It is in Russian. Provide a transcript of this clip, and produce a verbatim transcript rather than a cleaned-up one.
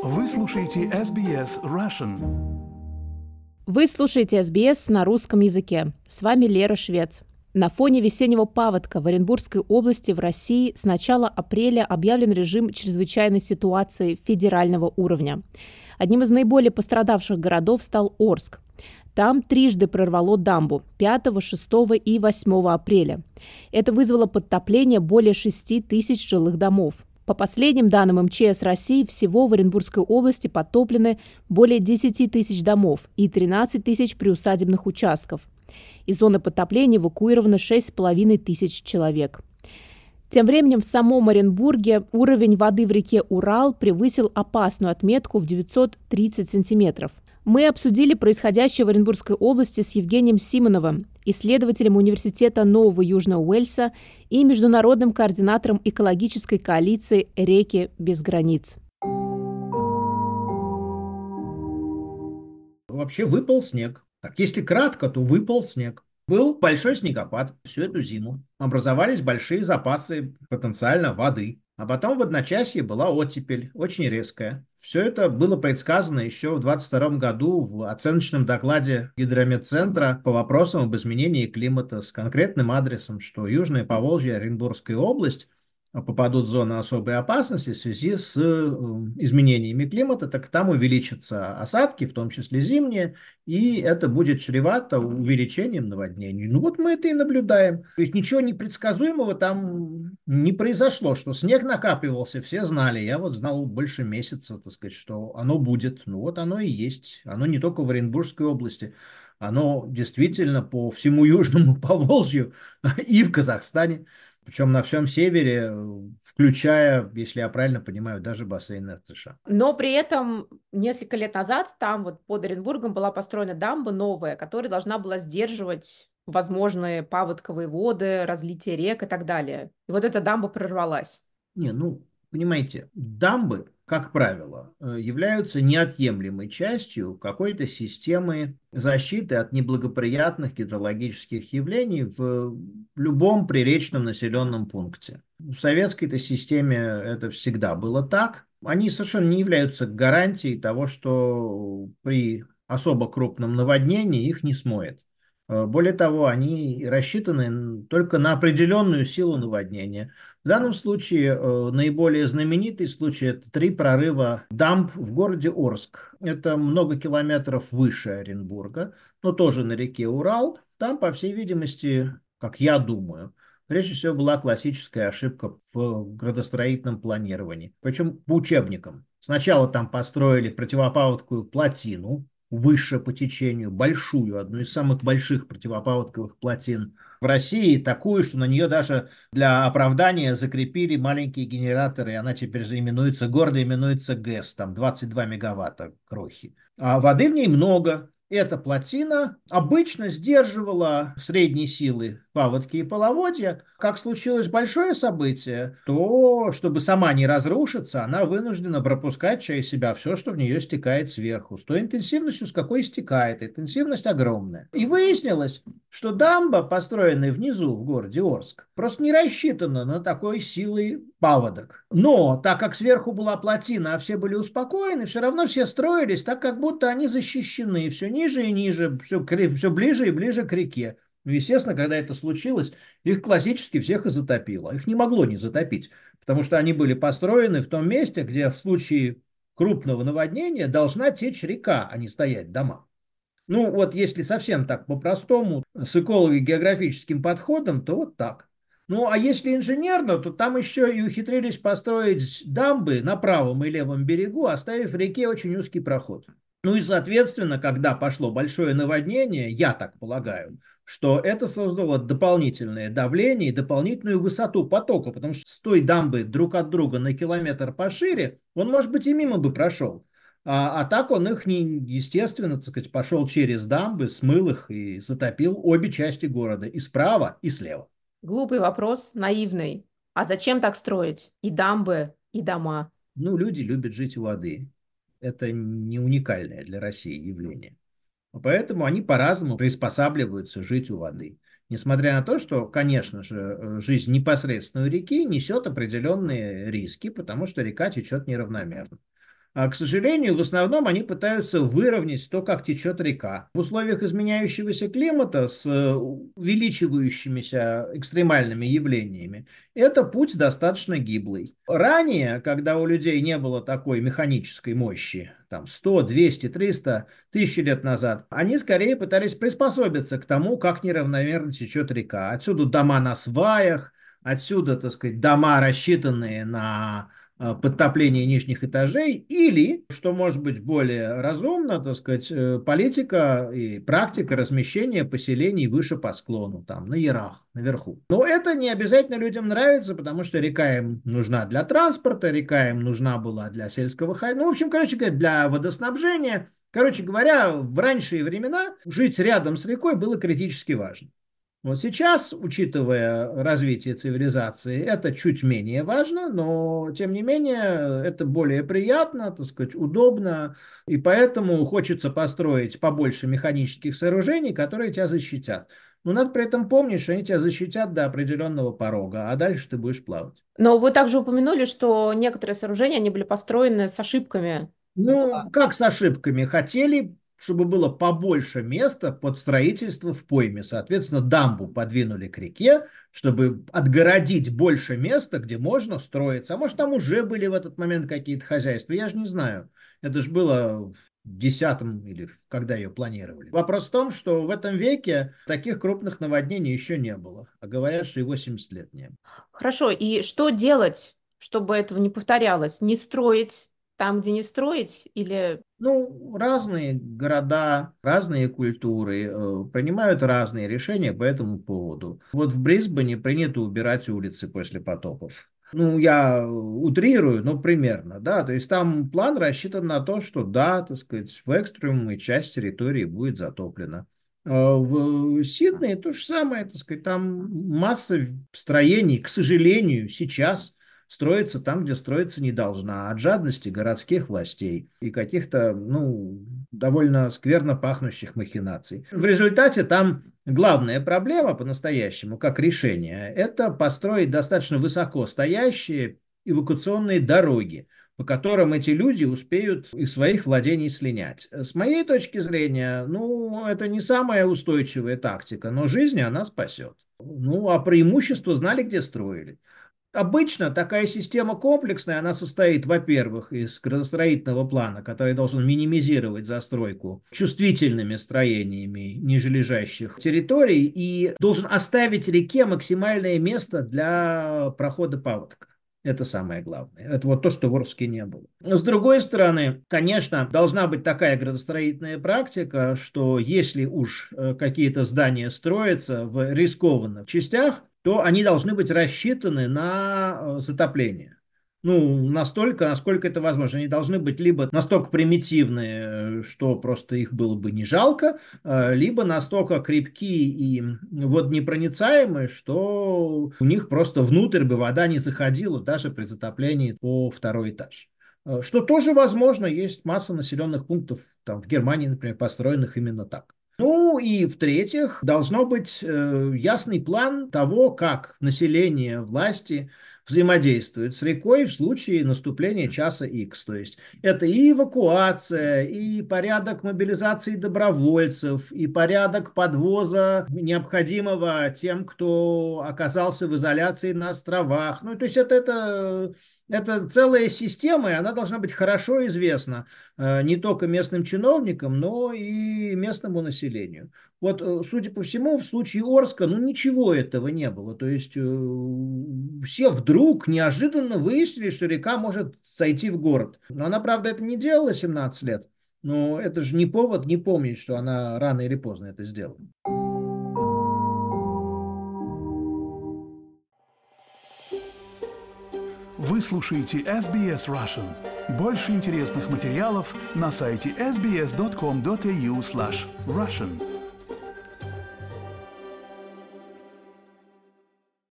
Вы слушаете эс би эс Russian. Вы слушаете эс би эс на русском языке. С вами Лера Швец. На фоне весеннего паводка в Оренбургской области в России с начала апреля объявлен режим чрезвычайной ситуации федерального уровня. Одним из наиболее пострадавших городов стал Орск. Там трижды прорвало дамбу – пятого, шестого и восьмого апреля. Это вызвало подтопление более шести тысяч жилых домов. По последним данным эм че эс России, всего в Оренбургской области подтоплены более десяти тысяч домов и тринадцать тысяч приусадебных участков. Из зоны подтопления эвакуировано шесть с половиной тысяч человек. Тем временем в самом Оренбурге уровень воды в реке Урал превысил опасную отметку в девятьсот тридцать сантиметров. Мы обсудили происходящее в Оренбургской области с Евгением Симоновым, исследователем Университета Нового Южного Уэльса и международным координатором экологической коалиции «Реки без границ». Вообще выпал снег. Так, если кратко, то выпал снег. Был большой снегопад всю эту зиму. Образовались большие запасы потенциально воды. А потом в одночасье была оттепель, очень резкая. Все это было предсказано еще в двадцать втором году в оценочном докладе Гидрометцентра по вопросам об изменении климата с конкретным адресом, что Южное Поволжье и Оренбургская область попадут в зону особой опасности в связи с изменениями климата, так там увеличатся осадки, в том числе зимние, и это будет чревато увеличением наводнений. Ну вот мы это и наблюдаем. То есть ничего непредсказуемого там не произошло, что снег накапливался, все знали. Я вот знал больше месяца, так сказать, что оно будет. Ну вот оно и есть. Оно не только в Оренбургской области, оно действительно по всему Южному Поволжью и в Казахстане. Причем на всем севере, включая, если я правильно понимаю, даже бассейн Иртыша. Но при этом несколько лет назад там вот под Оренбургом была построена дамба новая, которая должна была сдерживать возможные паводковые воды, разлитие рек и так далее. И вот эта дамба прорвалась. Не, ну, понимаете, дамбы, как правило, являются неотъемлемой частью какой-то системы защиты от неблагоприятных гидрологических явлений в любом приречном населенном пункте. В советской-то системе это всегда было так. Они совершенно не являются гарантией того, что при особо крупном наводнении их не смоет. Более того, они рассчитаны только на определенную силу наводнения. В данном случае э, наиболее знаменитый случай – это три прорыва дамб в городе Орск. Это много километров выше Оренбурга, но тоже на реке Урал. Там, по всей видимости, как я думаю, прежде всего была классическая ошибка в градостроительном планировании. Причем по учебникам. Сначала там построили противопаводковую плотину, выше по течению, большую, одну из самых больших противопаводковых плотин в России, такую, что на нее даже для оправдания закрепили маленькие генераторы, и она теперь же именуется, гордо именуется ГЭС, там двадцать два мегаватта крохи. А воды в ней много. Эта плотина обычно сдерживала средней силы паводки и половодья. Как случилось большое событие, то, чтобы сама не разрушиться, она вынуждена пропускать через себя все, что в нее стекает сверху, с той интенсивностью, с какой стекает. Интенсивность огромная. И выяснилось, что дамба, построенная внизу в городе Орск, просто не рассчитана на такой силой паводок. Но так как сверху была плотина, а все были успокоены, все равно все строились так, как будто они защищены, все ниже и ниже, все, все ближе и ближе к реке. Естественно, когда это случилось, их классически всех и затопило. Их не могло не затопить, потому что они были построены в том месте, где в случае крупного наводнения должна течь река, а не стоять дома. Ну вот если совсем так по-простому, с эколого-географическим подходом, то вот так. Ну а если инженерно, то там еще и ухитрились построить дамбы на правом и левом берегу, оставив в реке очень узкий проход. Ну и соответственно, когда пошло большое наводнение, я так полагаю, что это создало дополнительное давление и дополнительную высоту потока, потому что с той дамбы друг от друга на километр пошире, он, может быть, и мимо бы прошел. А, а так он их, не, естественно, так сказать, пошел через дамбы, смыл их и затопил обе части города, и справа, и слева. Глупый вопрос, наивный. А зачем так строить? И дамбы, и дома. Ну, люди любят жить у воды. Это не уникальное для России явление. Поэтому они по-разному приспосабливаются жить у воды. Несмотря на то, что, конечно же, жизнь непосредственно у реки несет определенные риски, потому что река течет неравномерно. А, к сожалению, в основном они пытаются выровнять то, как течет река. В условиях изменяющегося климата с увеличивающимися экстремальными явлениями это путь достаточно гиблый. Ранее, когда у людей не было такой механической мощи, там сто, двести, триста, тысячи лет назад, они скорее пытались приспособиться к тому, как неравномерно течет река. Отсюда дома на сваях, отсюда, так сказать, дома, рассчитанные на подтопление нижних этажей, или, что может быть более разумно, так сказать, политика и практика размещения поселений выше по склону, там, на ярах, наверху. Но это не обязательно людям нравится, потому что река им нужна для транспорта, река им нужна была для сельского хозяйства, ну, в общем, короче говоря, для водоснабжения. Короче говоря, в ранние времена жить рядом с рекой было критически важно. Вот сейчас, учитывая развитие цивилизации, это чуть менее важно, но, тем не менее, это более приятно, так сказать, удобно, и поэтому хочется построить побольше механических сооружений, которые тебя защитят. Но надо при этом помнить, что они тебя защитят до определенного порога, а дальше ты будешь плавать. Но вы также упомянули, что некоторые сооружения, они были построены с ошибками. Ну, как с ошибками? Хотели, чтобы было побольше места под строительство в пойме. Соответственно, дамбу подвинули к реке, чтобы отгородить больше места, где можно строиться. А может, там уже были в этот момент какие-то хозяйства, я же не знаю. Это же было в десятом или когда ее планировали. Вопрос в том, что в этом веке таких крупных наводнений еще не было. А говорят, что и восемьдесят лет не было. Хорошо, и что делать, чтобы этого не повторялось? Не строить там, где не строить, или... Ну, разные города, разные культуры э, принимают разные решения по этому поводу. Вот в Брисбене принято убирать улицы после потопов. Ну, я утрирую, но примерно, да, то есть там план рассчитан на то, что, да, так сказать, в экстремумной часть территории будет затоплена. В Сиднее то же самое, так сказать, там масса строений, к сожалению, сейчас строится там, где строиться не должна, от жадности городских властей и каких-то, ну, довольно скверно пахнущих махинаций. В результате там главная проблема по-настоящему, как решение, это построить достаточно высоко стоящие эвакуационные дороги, по которым эти люди успеют из своих владений слинять. С моей точки зрения, ну, это не самая устойчивая тактика, но жизнь она спасет. Ну, а преимущество знали, где строили. Обычно такая система комплексная, она состоит, во-первых, из градостроительного плана, который должен минимизировать застройку чувствительными строениями нижележащих территорий и должен оставить реке максимальное место для прохода паводка. Это самое главное. Это вот то, что в Орске не было. С другой стороны, конечно, должна быть такая градостроительная практика, что если уж какие-то здания строятся в рискованных частях, то они должны быть рассчитаны на затопление. Ну, настолько, насколько это возможно. Они должны быть либо настолько примитивные, что просто их было бы не жалко, либо настолько крепкие и водонепроницаемые, что у них просто внутрь бы вода не заходила даже при затоплении по второй этаж. Что тоже возможно, есть масса населенных пунктов, там в Германии, например, построенных именно так. Ну и в-третьих, должно быть э, ясный план того, как население, власти взаимодействуют с рекой в случае наступления часа Х. То есть это и эвакуация, и порядок мобилизации добровольцев, и порядок подвоза необходимого тем, кто оказался в изоляции на островах. Ну, то есть это... это Это целая система, и она должна быть хорошо известна э, не только местным чиновникам, но и местному населению. Вот, э, судя по всему, в случае Орска, ну, ничего этого не было. То есть э, все вдруг неожиданно выяснили, что река может сойти в город. Но она, правда, это не делала семнадцать лет. Но это же не повод не помнить, что она рано или поздно это сделала. Вы слушаете эс би эс Russian. Больше интересных материалов на сайте эс би эс точка ком точка эй ю слэш Russian.